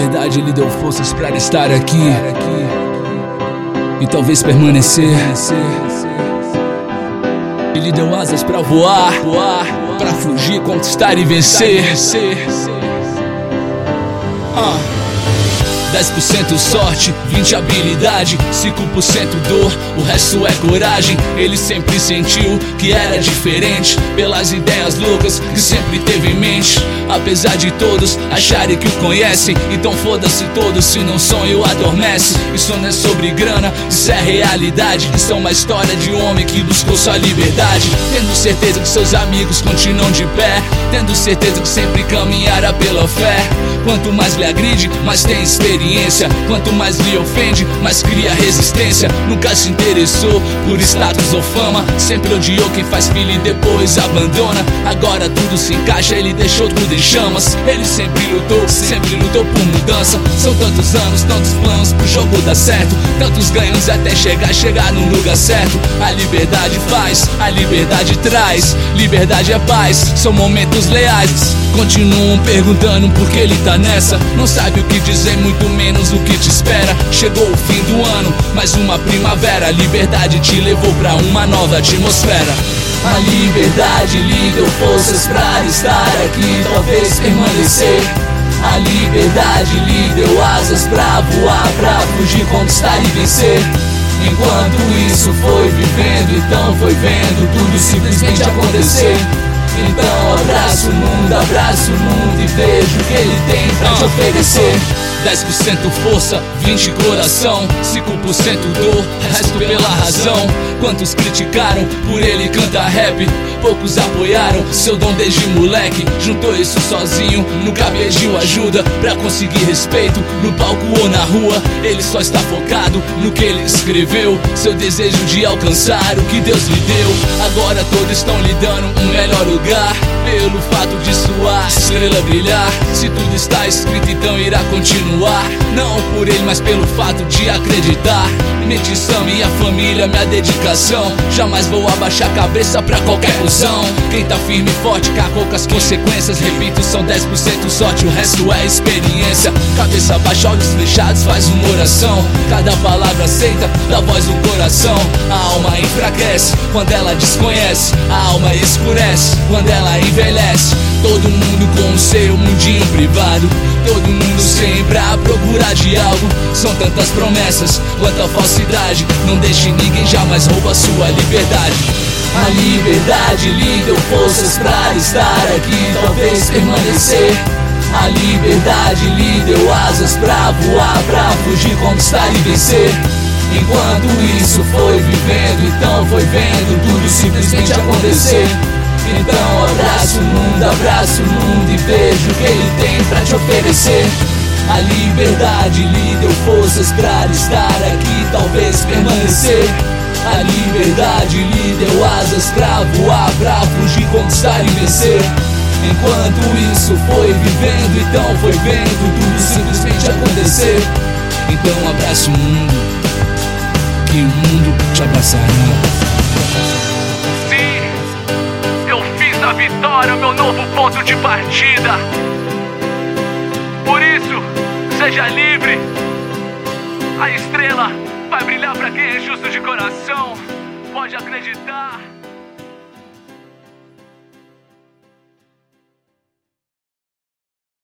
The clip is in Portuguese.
liberdade lhe deu forças pra estar aqui e talvez permanecer. E lhe deu asas pra voar, pra fugir, conquistar e vencer. 10% sorte, 20% habilidade, 5% dor, o resto é coragem. Ele sempre sentiu que era diferente, pelas ideias loucas que sempre teve em mente. Apesar de todos acharem que o conhecem, então foda-se todos se não sonho adormece. Isso não é sobre grana, isso é realidade. Isso é uma história de um homem que buscou sua liberdade, tendo certeza que seus amigos continuam de pé, tendo certeza que sempre caminhará pela fé. Quanto mais lhe agride, mais tem experiência. Quanto mais lhe ofende, mais cria resistência. Nunca se interessou por status ou fama, sempre odiou quem faz filho e depois abandona. Agora tudo se encaixa, ele deixou tudo em chamas. Ele sempre lutou por mudança. São tantos anos, tantos planos pro jogo dar certo, tantos ganhos até chegar no lugar certo. A liberdade faz, a liberdade traz. Liberdade é paz, são momentos leais. Continuam perguntando por que ele tá nessa. Não sabe o que dizer, muito menos o que te espera. Chegou o fim do ano, mais uma primavera. A liberdade te levou pra uma nova atmosfera. A liberdade lhe deu forças pra estar aqui, talvez permanecer. A liberdade lhe deu asas pra voar, pra fugir, conquistar e vencer. Enquanto isso foi vivendo, então foi vendo tudo simplesmente acontecer. Então abraça o mundo e veja o que ele tem pra te oferecer. 10% força, 20% coração, 5% dor, resto pela razão. Quantos criticaram, por ele canta rap, poucos apoiaram seu dom desde moleque. Juntou isso sozinho, nunca pediu ajuda pra conseguir respeito no palco ou na rua. Ele só está focado no que ele escreveu, seu desejo de alcançar o que Deus lhe deu. Agora todos estão lhe dando um melhor lugar, pelo fato de sua estrela brilhar. Se tudo está escrito, então irá continuar. Não por ele, mas pelo fato de acreditar. Medição, minha família, minha dedicação. Jamais vou abaixar a cabeça pra qualquer ilusão. Quem tá firme e forte, cagou com as consequências. Repito, são 10% sorte, o resto é experiência. Cabeça baixa, olhos fechados, faz uma oração. Cada palavra aceita, dá voz no coração. A alma enfraquece quando ela desconhece, a alma escurece quando ela envelhece. Todo mundo com o seu mundinho privado, todo mundo sempre à procura de algo. São tantas promessas, quanta falsidade. Não deixe ninguém jamais roubar sua liberdade. A liberdade lhe deu forças pra estar aqui, talvez permanecer. A liberdade lhe deu asas pra voar, pra fugir, conquistar e vencer. Enquanto isso foi vivendo, então foi vendo tudo simplesmente acontecer. Então abraça o mundo e veja o que ele tem pra te oferecer. A liberdade lhe deu forças pra estar aqui, talvez permanecer. A liberdade lhe deu asas pra voar, pra fugir, conquistar e vencer. Enquanto isso foi vivendo, então foi vendo tudo simplesmente acontecer. Então abraça o mundo, que o mundo te abraçará. A vitória é o meu novo ponto de partida. Por isso, seja livre. A estrela vai brilhar pra quem é justo de coração. Pode acreditar.